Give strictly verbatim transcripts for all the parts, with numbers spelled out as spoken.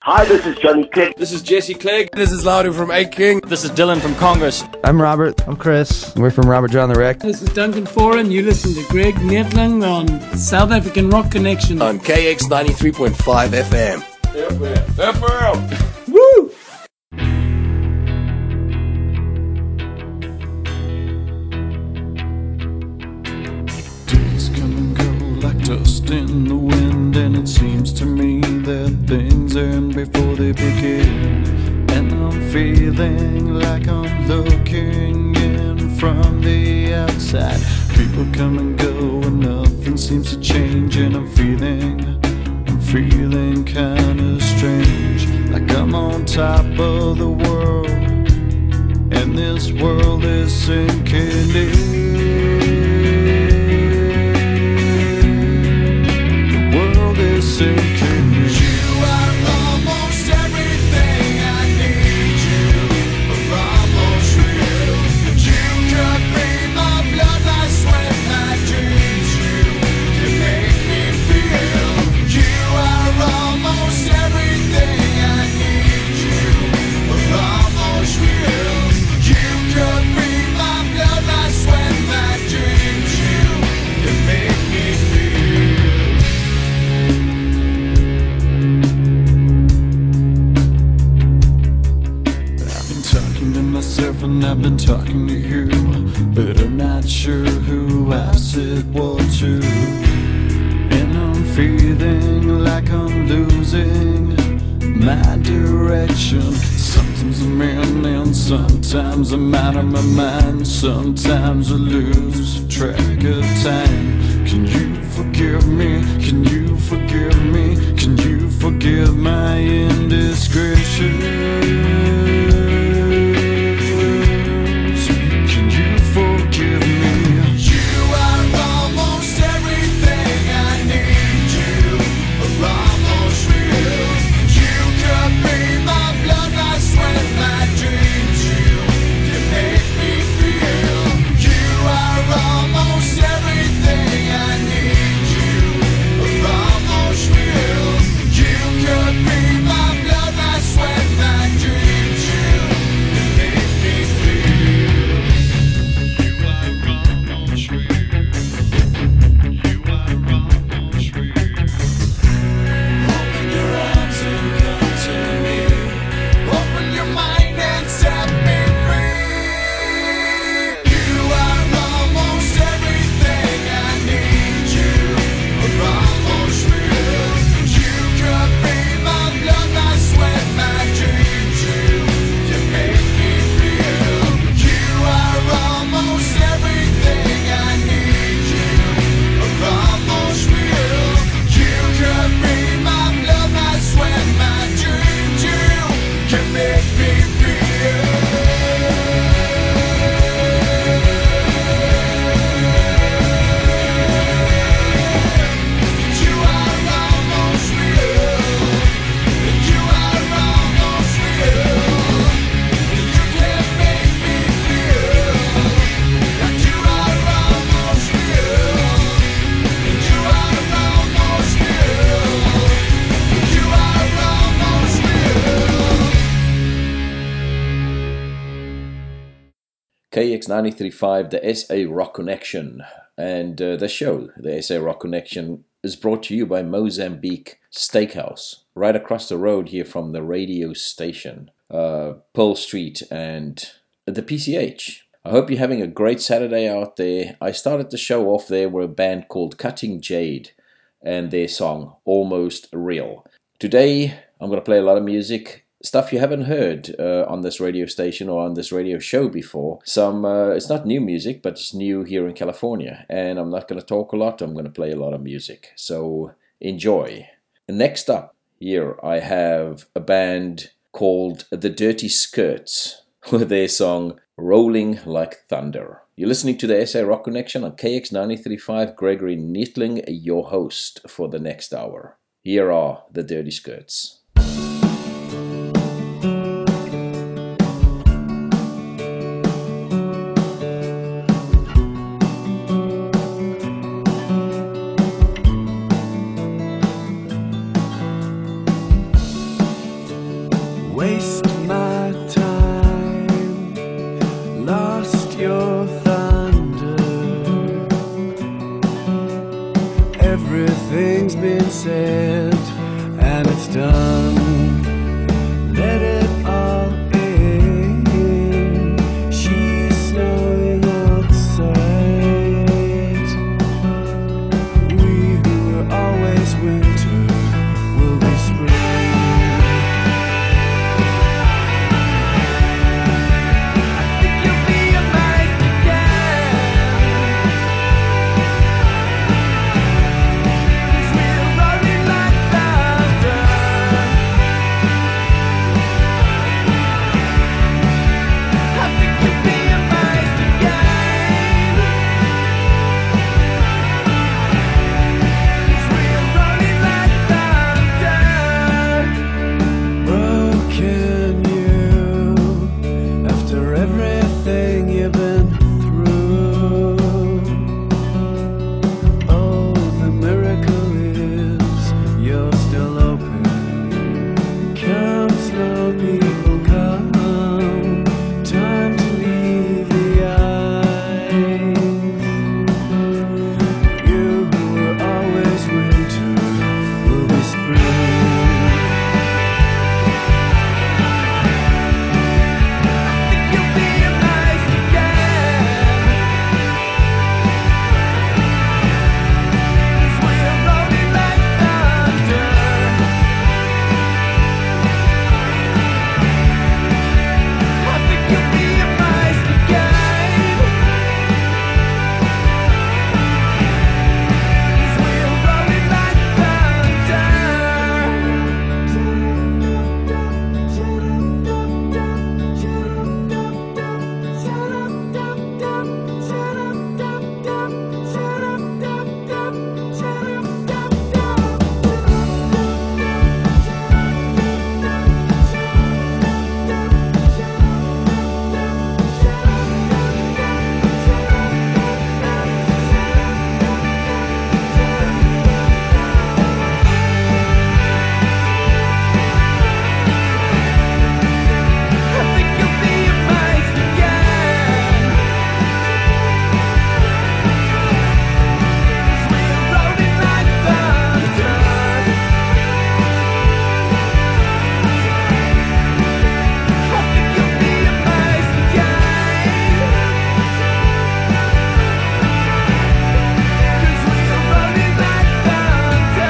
Hi, this is Johnny Clegg. This is Jesse Clegg. This is Laudu from A King. This is Dylan from Congress. I'm Robert. I'm Chris. We're from Robert John the Wreck. This is Duncan Foran. You listen to Greg Nettling on South African Rock Connection. On K X ninety-three point five F M. F M. F M. Woo! Days come and go like dust in the wind, and it seems to me that things end before they begin. And I'm feeling like I'm looking in from the outside. People come and go and nothing seems to change, and I'm feeling, I'm feeling kinda strange. Like I'm on top of the world, and this world is sinking in. Sinking. You are almost everything I need. You are almost real. You could be my blood, my sweat, my dreams. You, you make me feel. You are almost everything I need. You are almost real. You could be my blood, my sweat, my dreams. You, you make me feel. Myself and I've been talking to you, but I'm not sure who I said what to. And I'm feeling like I'm losing my direction. Sometimes I'm in and sometimes I'm out of my mind. Sometimes I lose track of time. Can you forgive me? Can you forgive me? Can you forgive my indiscretion? K X ninety-three point five, the S A Rock Connection. And uh, the show, the S A Rock Connection, is brought to you by Mozambique Steakhouse, right across the road here from the radio station, uh, Pearl Street and the P C H. I hope you're having a great Saturday out there. I started the show off there with a band called Cutting Jade and their song, Almost Real. Today, I'm going to play a lot of music, stuff you haven't heard uh, on this radio station or on this radio show before. Some, uh, it's not new music, but it's new here in California. And I'm not going to talk a lot, I'm going to play a lot of music. So enjoy. Next up, here I have a band called The Dirty Skirts with their song, Rolling Like Thunder. You're listening to the S A Rock Connection on K X ninety-three point five. Gregory Nettling, your host for the next hour. Here are The Dirty Skirts. waste my time, lost your thunder. Everything's been said and it's done. Let it all in. She's snowing outside. We who were always winter will be spring. I think you'll be amazed again, 'cause we're rolling like thunder. I think you'll be amazed again, 'cause we're rolling like thunder. Broken you after everything you've been through. Oh, the miracle is you're still open. Come, slow people, come. Time to leave the eyes. You who were always winter will be spring. I think you'll be amazed again, 'cause we're rolling like thunder. I think you'll be amazed again, 'cause we're rolling like I think you'll be amazed again, 'cause we're rolling like thunder. I think you'll be amazed again, 'cause we're rolling like thunder.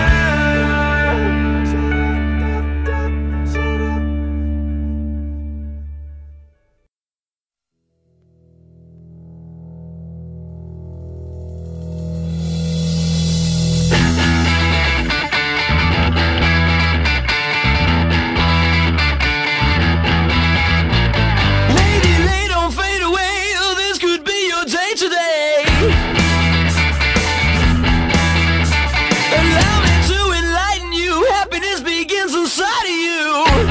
Lady, lay, don't fade away. Oh, this could be your day today. Allow me to enlighten you. Happiness begins inside of you.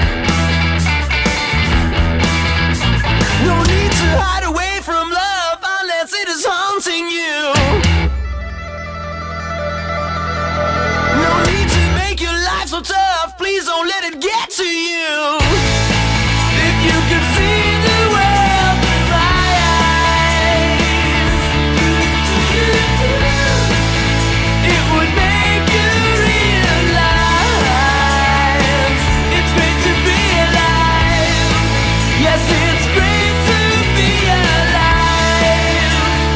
No need to hide away from love unless it is haunting you. No need to make your life so tough. Please don't let it get to you. If you could see the world through my eyes, it would make you realize it's great to be alive. Yes, it's great to be alive.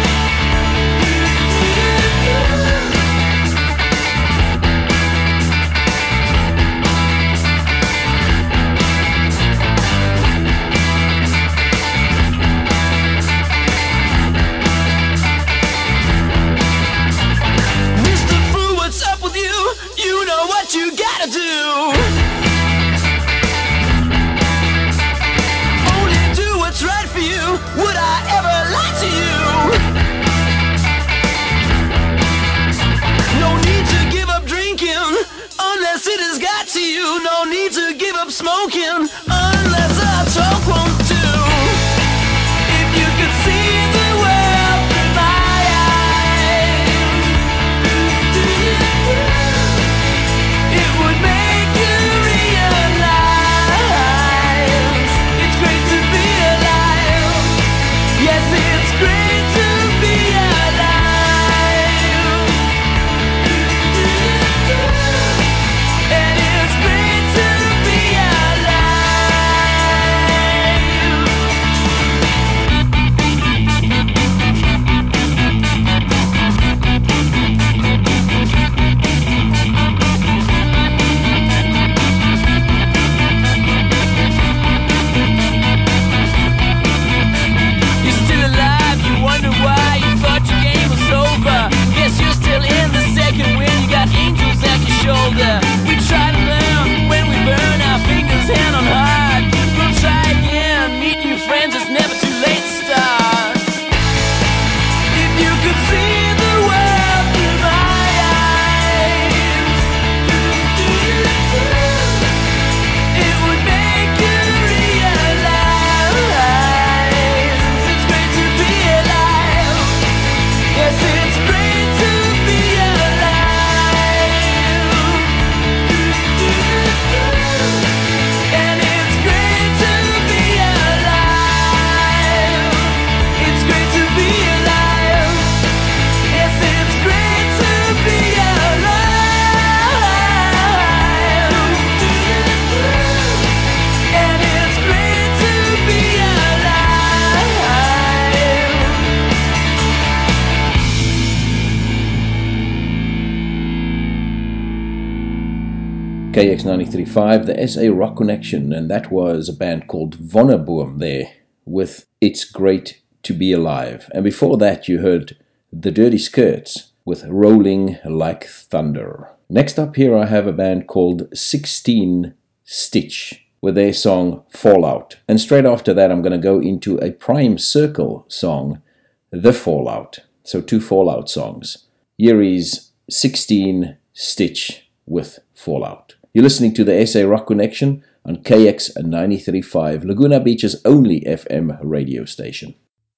Mister Fu, what's up with you? You know what you gotta do. Only do what's right for you. Would I ever lie to you? No need to give up drinking unless it has got to you. No need to give up smoking unless I talk won't do. If you could see the world through my eyes, it would make you realize K X ninety-three point five, the S A Rock Connection, and that was a band called Vonneeboom there with It's Great to Be Alive. And before that you heard The Dirty Skirts with Rolling Like Thunder. Next up here I have a band called sixteen Stitch with their song Fallout. And straight after that I'm going to go into a Prime Circle song, The Fallout. So two Fallout songs. Here is sixteen Stitch with Fallout. You're listening to the S A Rock Connection on K X ninety-three point five, Laguna Beach's only F M radio station.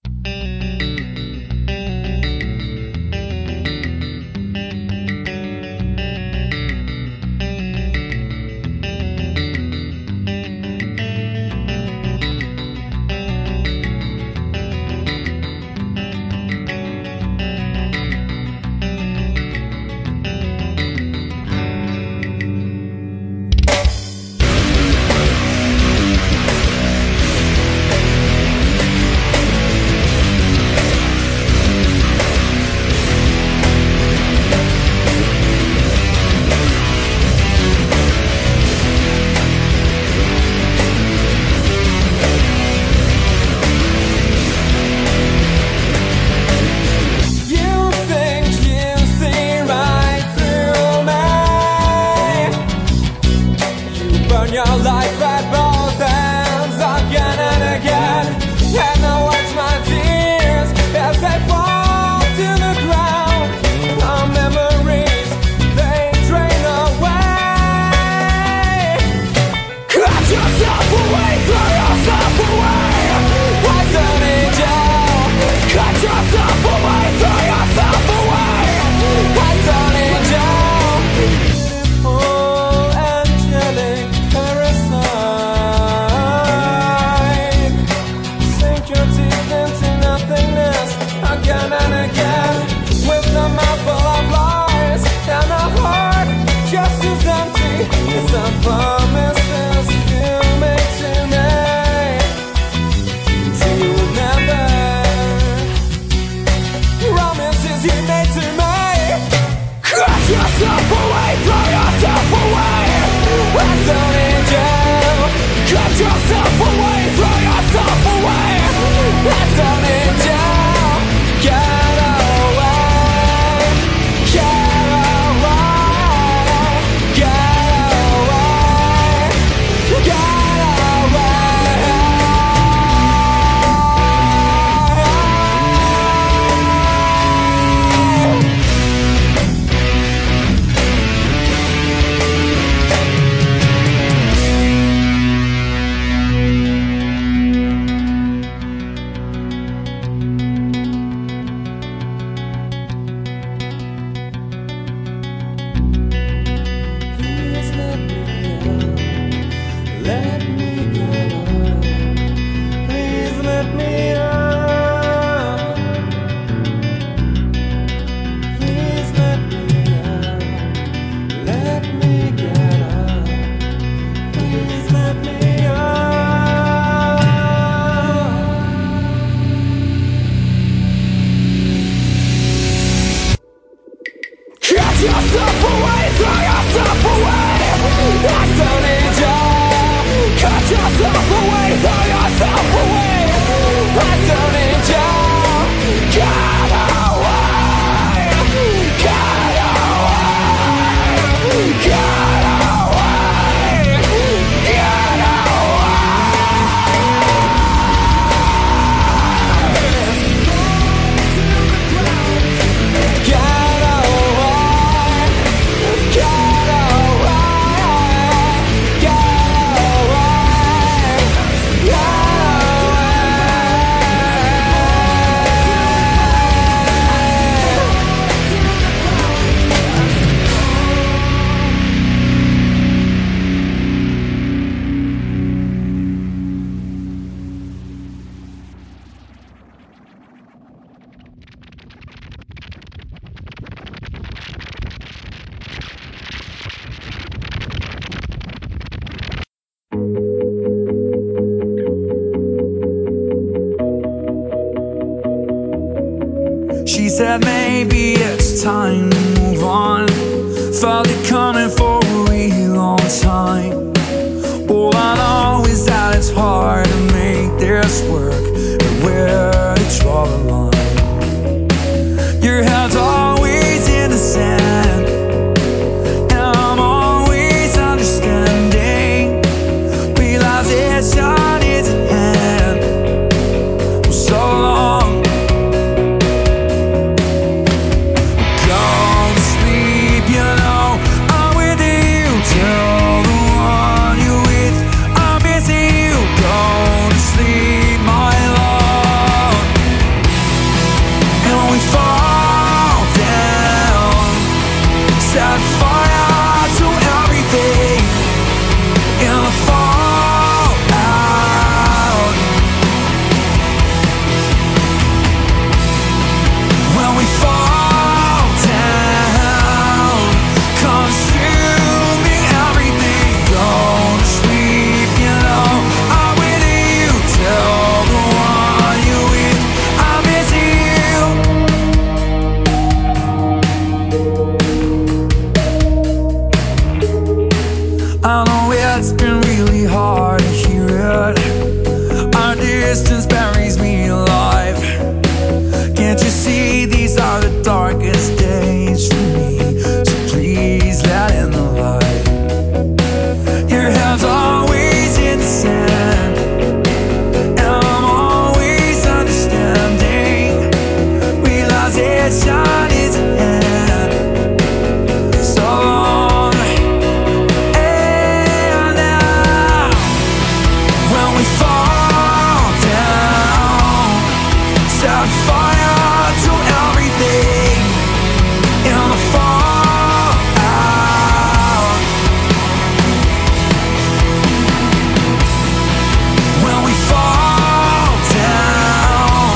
She said maybe it's time to move on. Felt it coming for a real long realization is at hand. For so long, go to sleep, you know, I'm with you. Tell the one you're with, I'm missing you. Go to sleep, my love. And we fall down, set fire to everything in the fallout. When we fall down, consuming everything. Go to sleep, you know, I'm with you. Tell the one you're with, I'm missing you. I know it's been really hard to hear it. Our distance buries me alive. Can't you see these are the darkest days for me? So please let in the light. Your head's always in the sand, and I'm always understanding. Realization is at hand. So long. And now, when we fall down, set fire to everything in the fallout. When we fall down,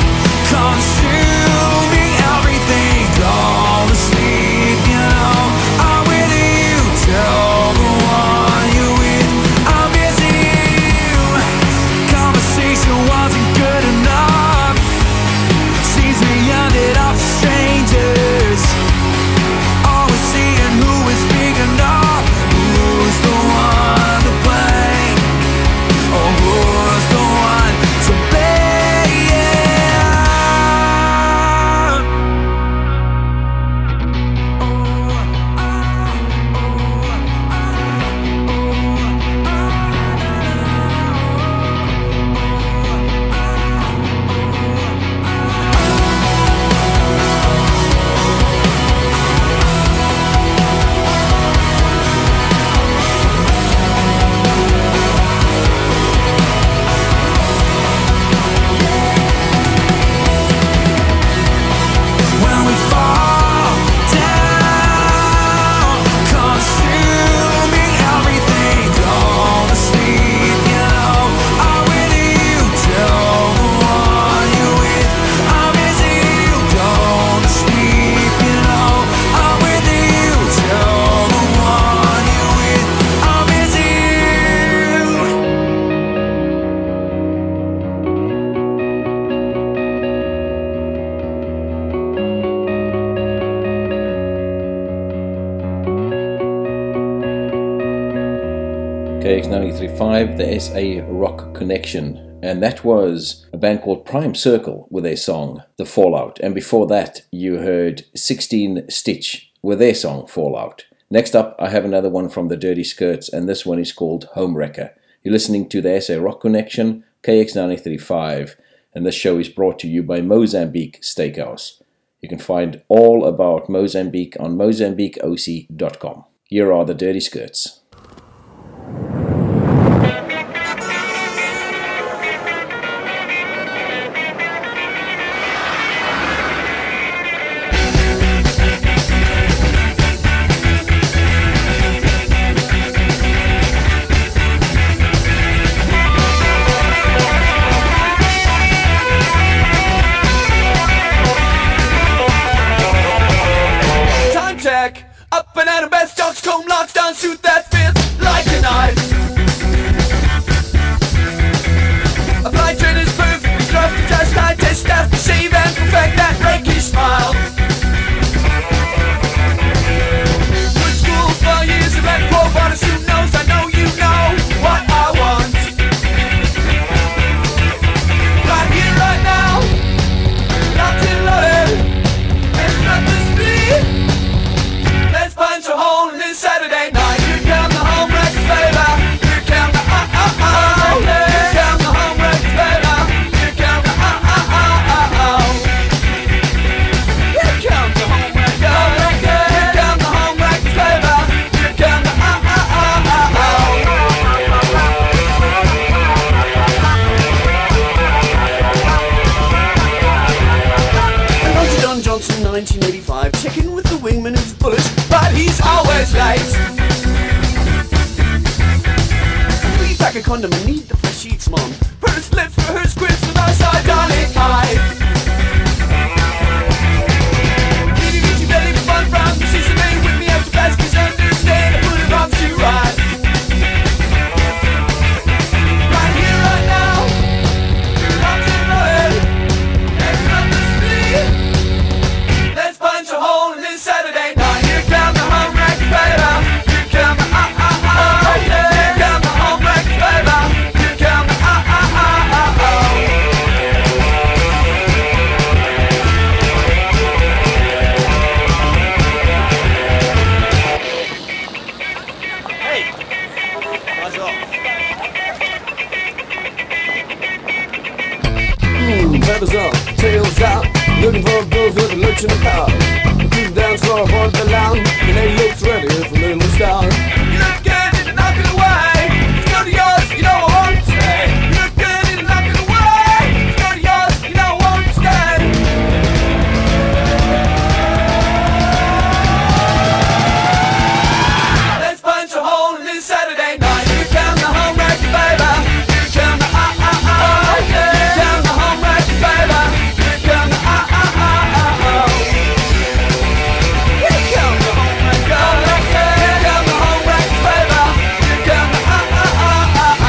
consuming everything. Go to sleep, you know, I'm with you. Tell the one you're with, I'm missing you. Conversation wasn't good enough. Seems we ended up strangers. Always seeing who is big enough. Who's the one to blame? Or who's the one to when we fall down, consuming everything. Go to sleep, you know, I'm with you. Tell the one you're with, I'm missing you. Go to sleep, you know, I'm with you. Tell the one you're with, I'm missing you. K X ninety-three point five, the S A Rock Connection. And that was a band called Prime Circle with their song The Fallout. And before that, you heard sixteen Stitch with their song Fallout. Next up, I have another one from the Dirty Skirts, and this one is called Homewrecker. You're listening to the S A Rock Connection, K X ninety-three point five, and this show is brought to you by Mozambique Steakhouse. You can find all about Mozambique on mozambique o c dot com. Here are the Dirty Skirts. Time check, up and out of bed, stocks, comb, lockdown, shoot that fish. like a condom, I need the fresh sheets, mom. Purse lips for her scripts with our side, darling, I Kitty, kitty, belly, fun from the season, made with me after fast, cause understand, I put it on to right. Right here, right now, I'm in my head, and not the speed. Let's punch a hole in this Saturday night. Here come the home wreckers, baby. Here come the ah ah ah. Here come the home wreckers, baby. Here come the ah ah ah ah oh. Hey, what's up? Hmm, feathers up, tails out, looking for girls with a lurch in the car. Cruising down slow aboard the lounge, and they looks ready for little star. You look good and knock it away. Let's go to yours, you know I won't stay. You look good and knock it away. Let's go to yours, you know I won't stay. Let's punch a hole in this Saturday night. Here come the home wreckers, baby. Here come the ah ah ah. Here come the home wreckers, baby. Here come the ah ah ah ah oh. Here come the home wreckers, here come the home wreckers, baby. Here come the ah ah ah ah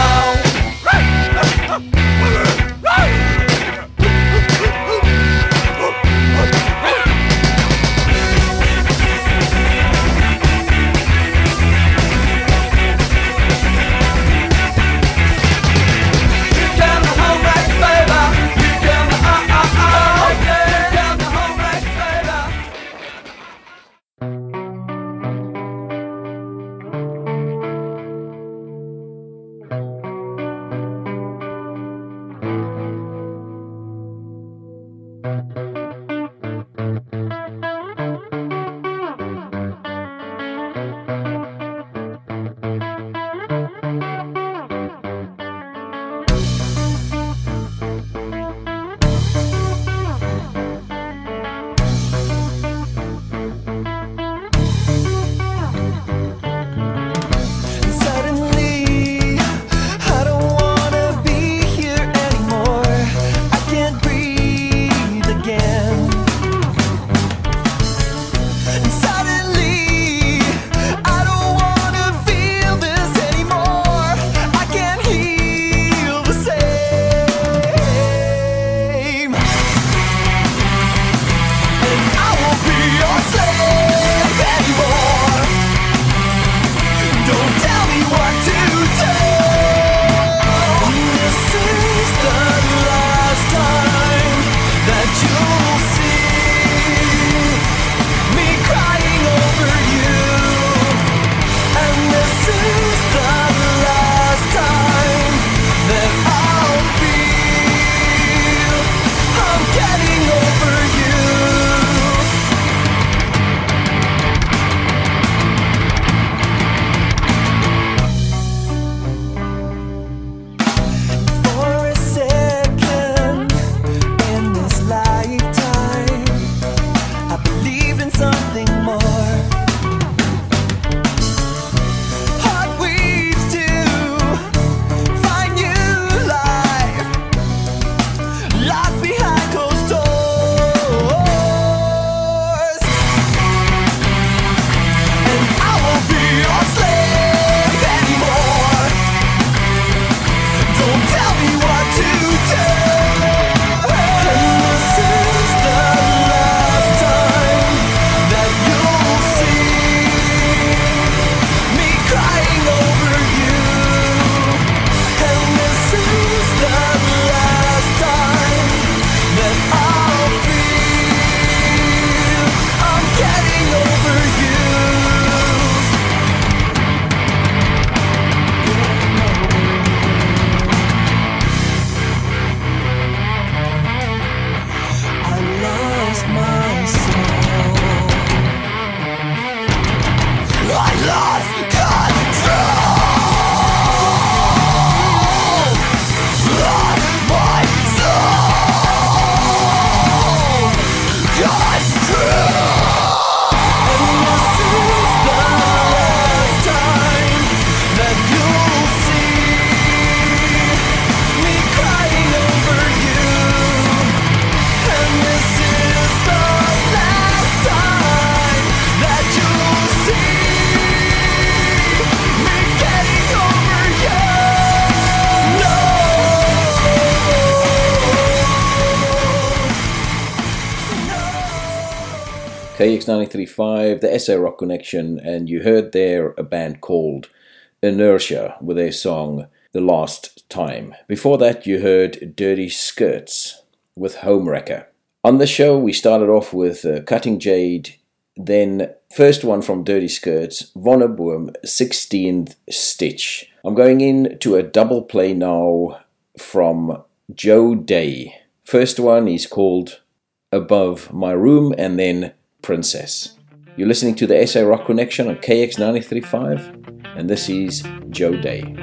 K X ninety-three point five, the S A Rock Connection, and you heard there a band called Inertia with their song The Last Time. Before that you heard Dirty Skirts with Homewrecker. On the show we started off with uh, Cutting Jade, then first one from Dirty Skirts, Vonnerboom, sixteenth Stitch. I'm going into a double play now from Joe Day. First one is called Above My Room, and then Princess. You're listening to the S A Rock Connection on K X ninety-three point five, and this is Joe Day.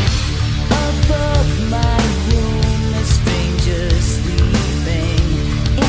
Above my room, a stranger sleeping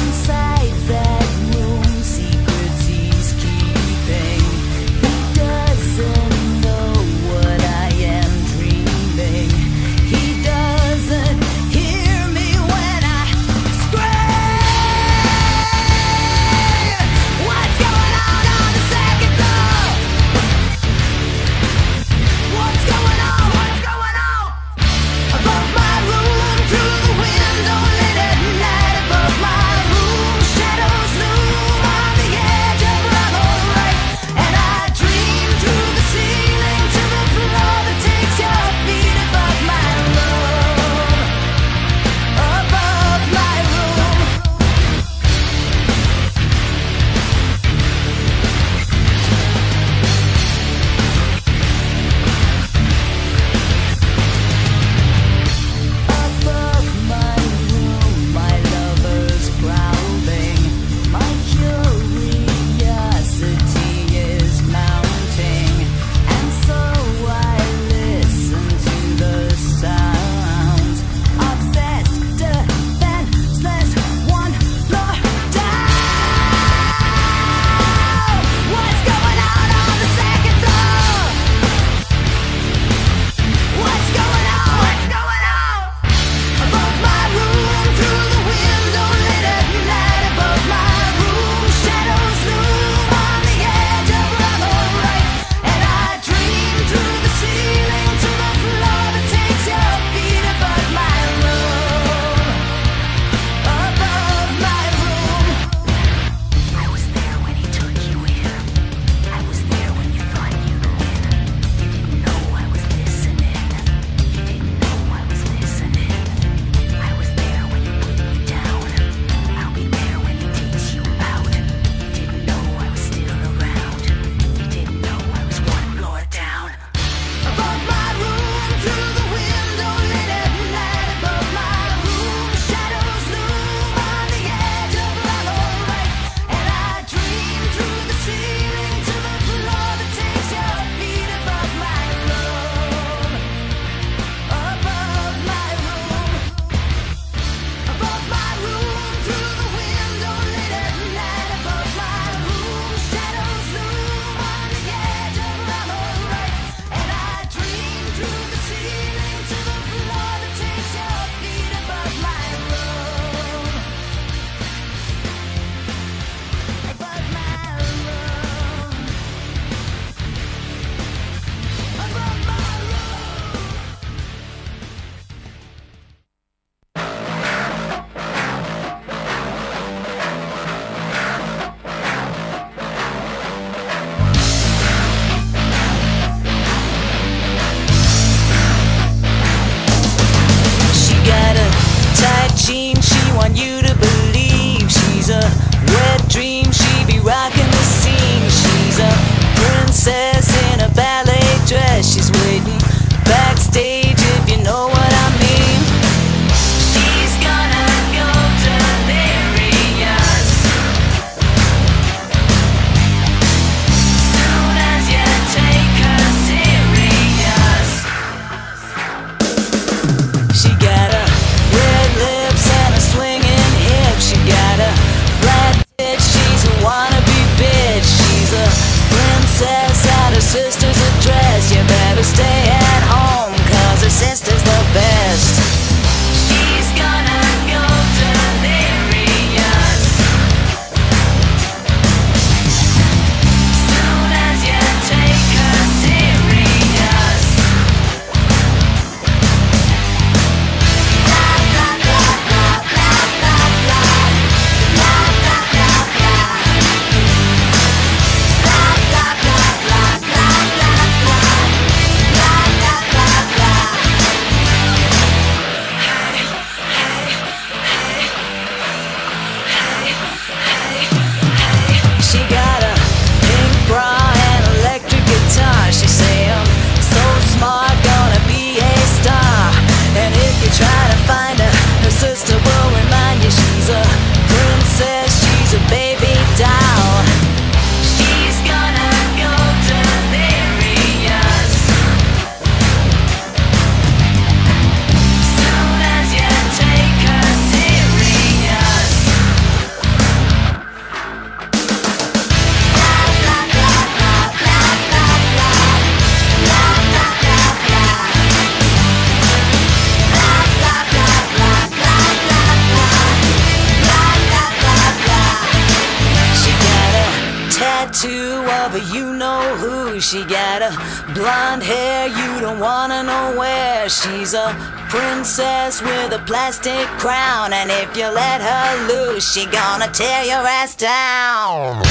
tattoo of a you-know-who. She got a blonde hair you don't wanna know where. She's a princess with a plastic crown, and if you let her loose, she gonna tear your ass down.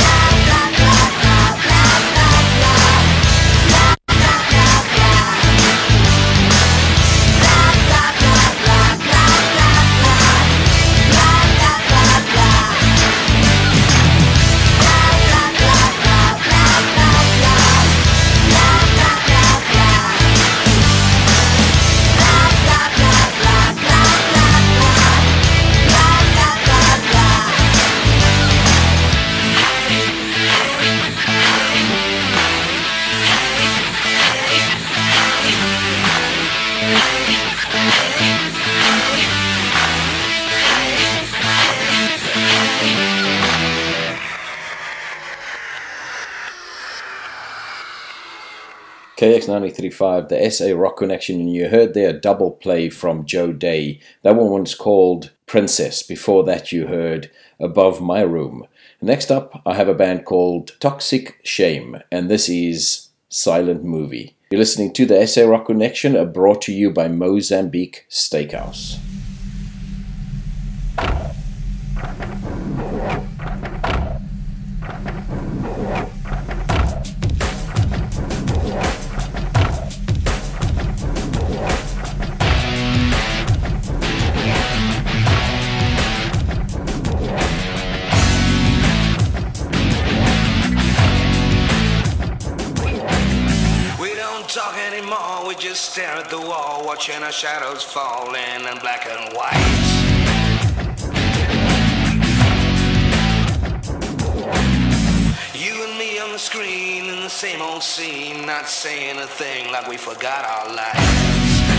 K X ninety-three point five, the S A Rock Connection, and you heard there a double play from Joe Day. That one was called Princess. Before that you heard Above My Room. Next up I have a band called Toxic Shame, and this is Silent Movie. You're listening to the S A Rock Connection, brought to you by Mozambique Steakhouse. Just stare at the wall, watching our shadows fall in black and white. You and me on the screen in the same old scene, not saying a thing like we forgot our lives.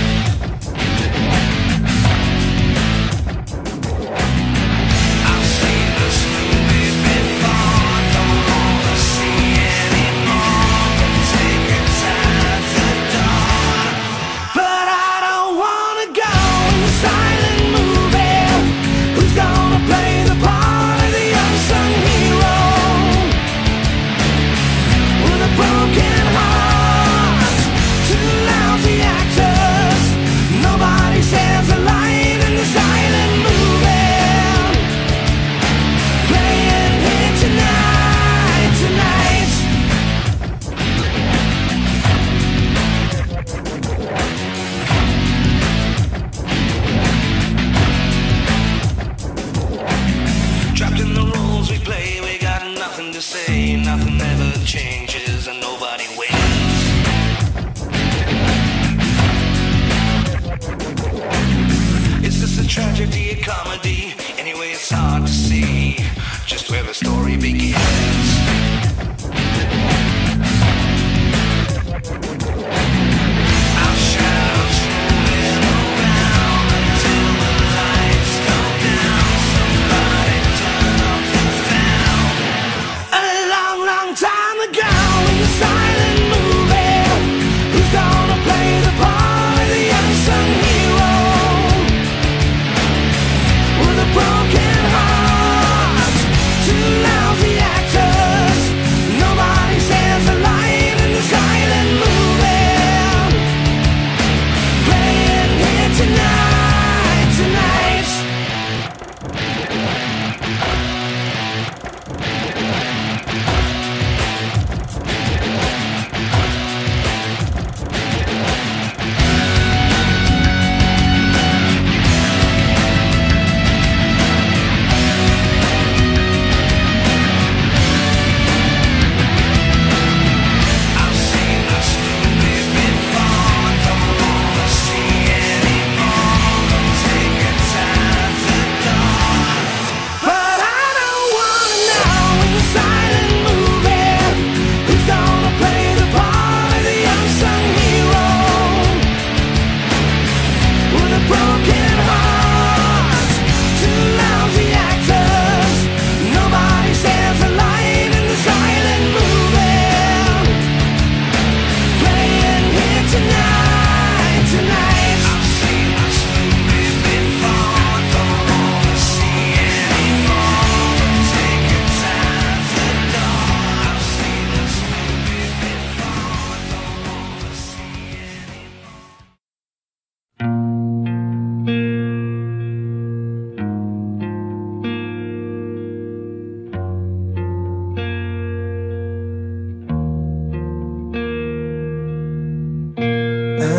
I've seen this movie before, don't wanna see anymore. Take your time to dawn, but I don't wanna go. Silent movie, who's gonna play the part of the unsung hero with a broken heart? Two lousy actors.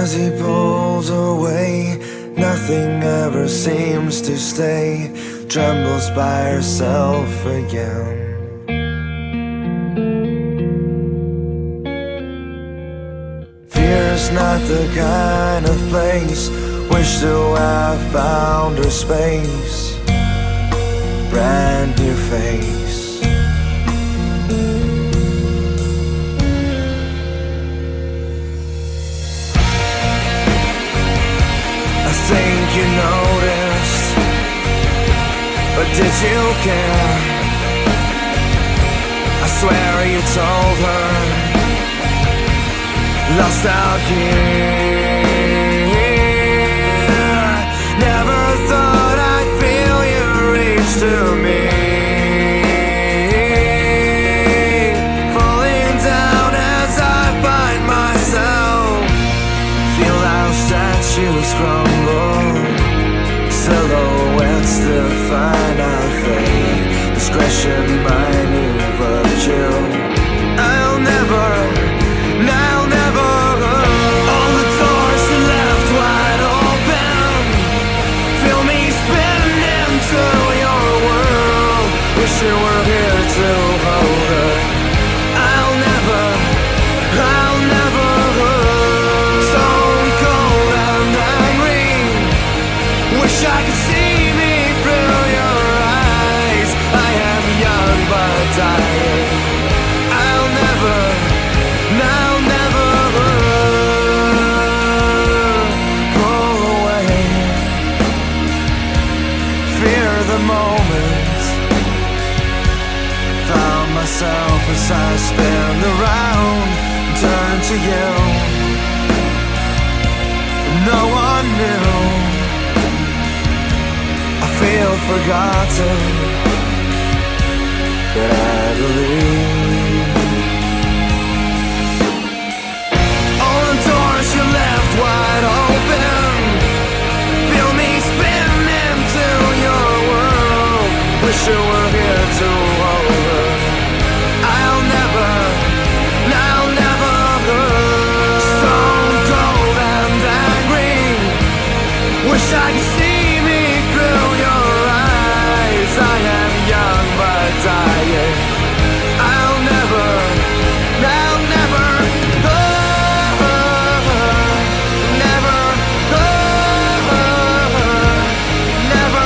as he pulls away, nothing ever seems to stay, trembles by herself again. Fear's not the kind of place, wish to have found her space, brand new face. I think you noticed, but did you care? I swear you told her, lost out here. Never thought I'd feel you reach to me, falling down as I find myself, feel how statues crumble, silhouettes define our fate, discretion my new virtue. I'll never, I'll never, all the doors are left wide open, feel me spin into your world, wish you were here to hold her. I'll never, I'll never, stone cold and angry, wish I could see me through your eyes. I am young but dying. I'll never, I'll never go away. Fear the moment, found myself as I spin around, turn to you. No one knew. I feel forgotten, but I believe all the doors you left wide open, feel me spin into your world, wish you were here to hold her. I'll never, I'll never, stone cold and angry, wish I could see me through your eyes. I am young but dying. I'll never, I'll never, oh, never, oh, never,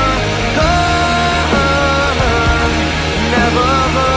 oh, never.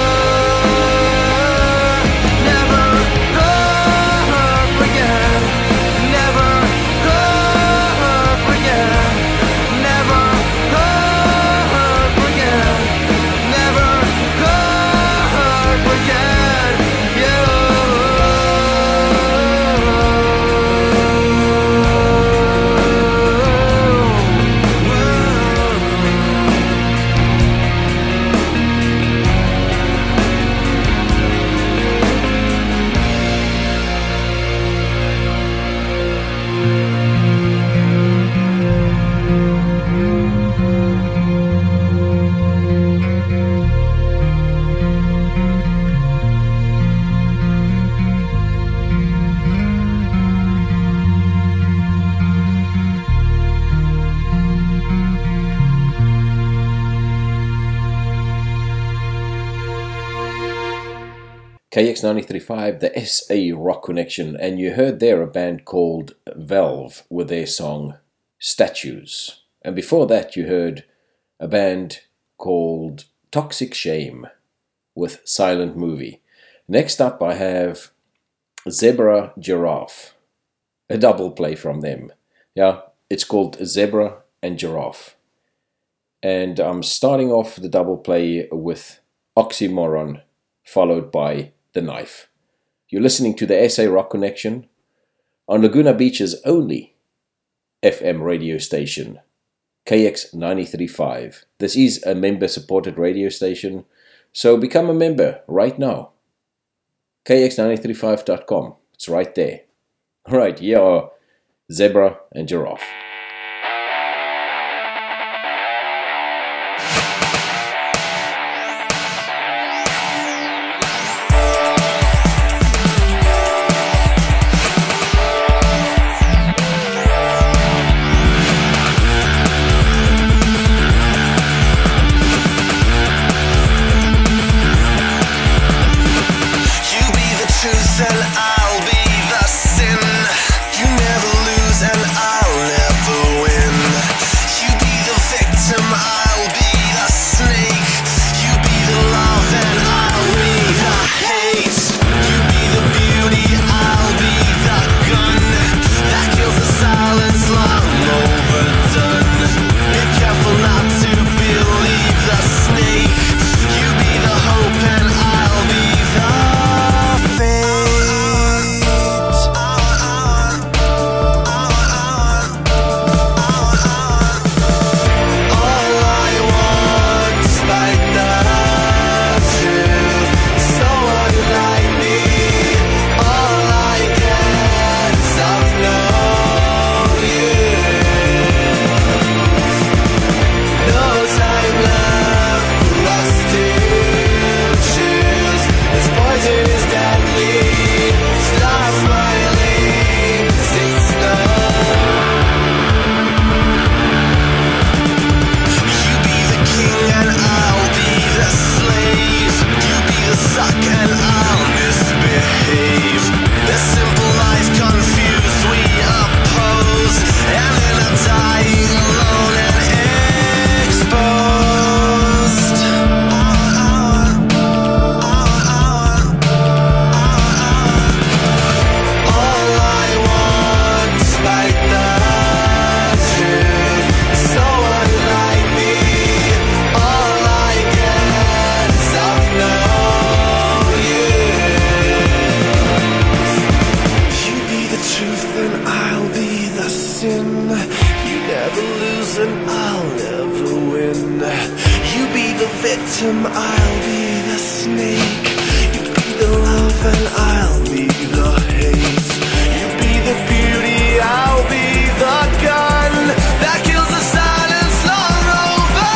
K X ninety-three point five, the S A Rock Connection, and you heard there a band called Valve with their song Statues. And before that you heard a band called Toxic Shame with Silent Movie. Next up I have Zebra Giraffe, a double play from them. Yeah, it's called Zebra and Giraffe. And I'm starting off the double play with Oxymoron, followed by The Knife. You're listening to the S A Rock Connection on Laguna Beach's only F M radio station, K X ninety-three point five. This is a member-supported radio station, so become a member right now. K X nine three five dot com. It's right there. Alright, here are Zebra and Giraffe. snake. You be the love and I'll be the hate. You be the beauty, I'll be the gun that kills the silence long over.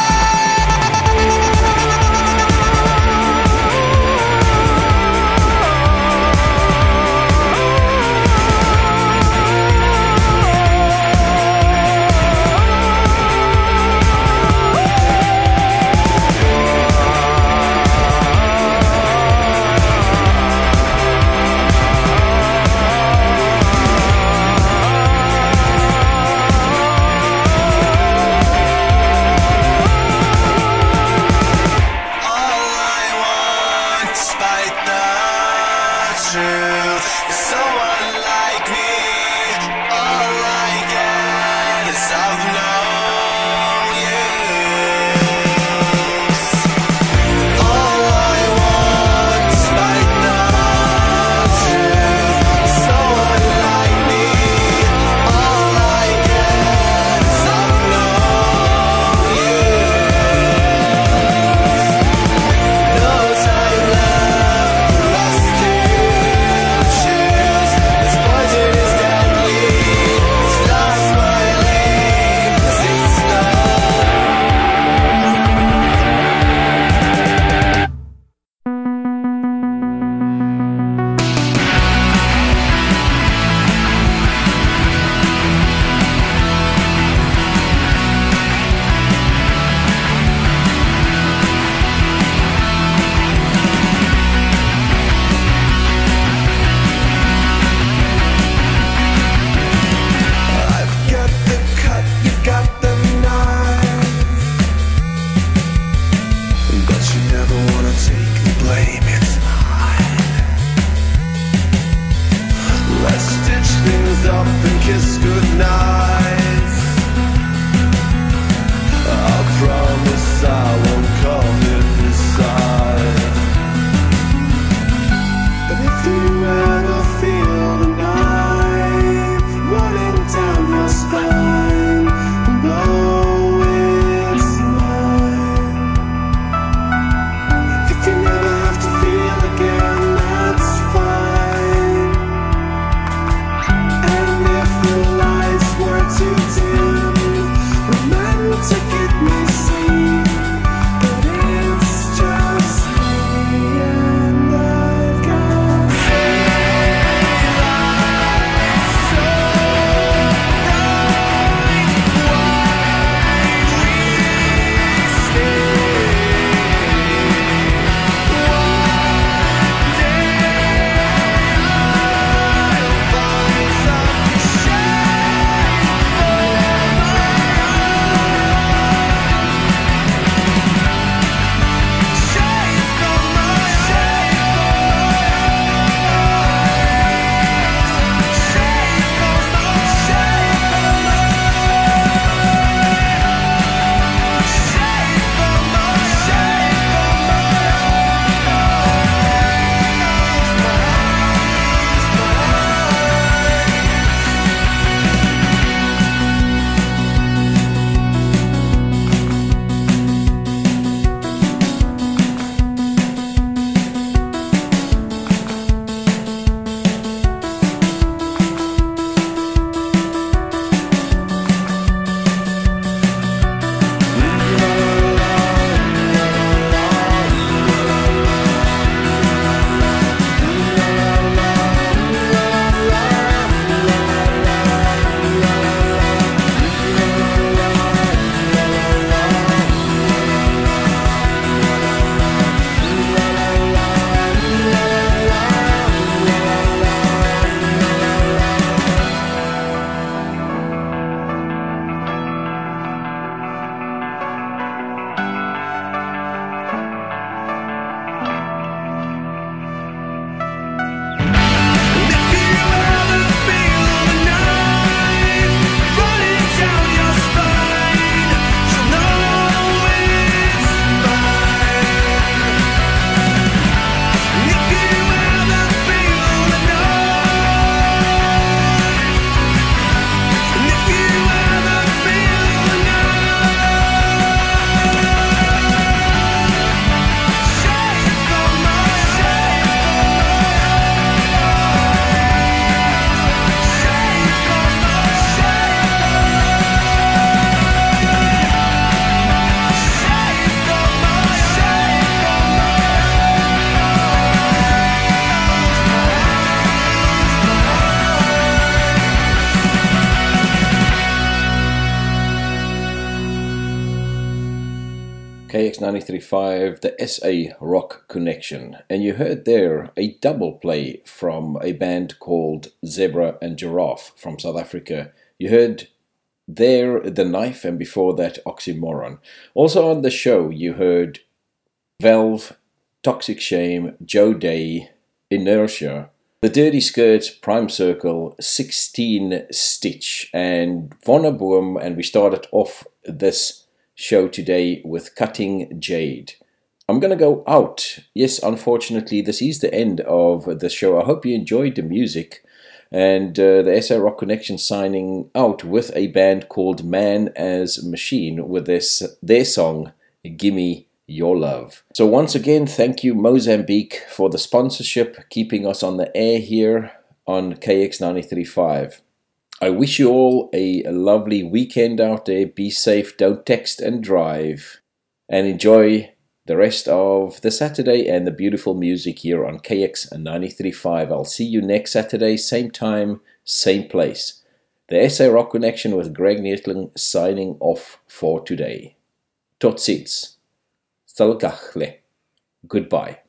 X ninety-three point five, the S A Rock Connection. And you heard there a double play from a band called Zebra and Giraffe from South Africa. You heard there The Knife, and before that Oxymoron. Also on the show you heard Valve, Toxic Shame, Joe Day, Inertia, The Dirty Skirts, Prime Circle, sixteen Stitch, and Vonneboom, and we started off this show today with Cutting Jade. I'm gonna go out. Yes, unfortunately, this is the end of the show. I hope you enjoyed the music. And uh, the S A Rock Connection signing out with a band called Man as Machine with this their song, Gimme Your Love. So once again, thank you Mozambique for the sponsorship, keeping us on the air here on K X ninety-three point five. I wish you all a lovely weekend out there. Be safe, don't text and drive, and enjoy the rest of the Saturday and the beautiful music here on K X ninety-three point five. I'll see you next Saturday, same time, same place. The S A Rock Connection with Greg Neethling signing off for today. Tot ziens. Stalkachle. Goodbye.